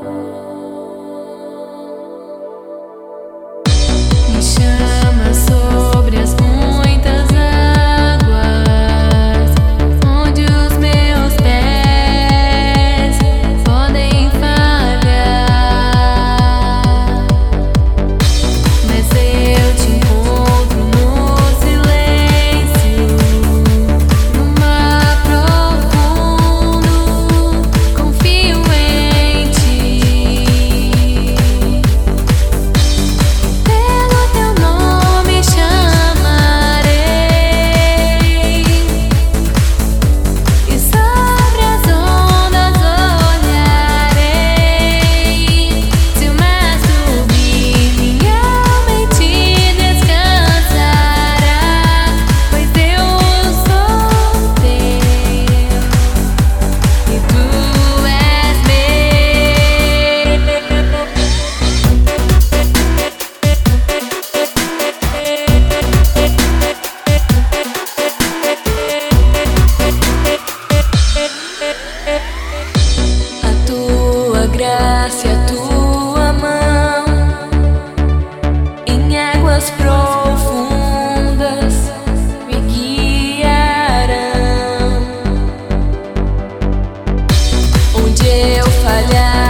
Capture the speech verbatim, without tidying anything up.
Me chama sobre as muitas águas, onde os meus pés podem falhar, mas eu te encontro no silêncio, no mar profundo, confio em ti. Pelo teu nome chamarei, e sobre as ondas olharei. Se o mar subir, minha alma em ti descansará, pois eu sou teu e tu és a tua graça e a tua mão em águas profundas me guiarão. Onde eu falhar,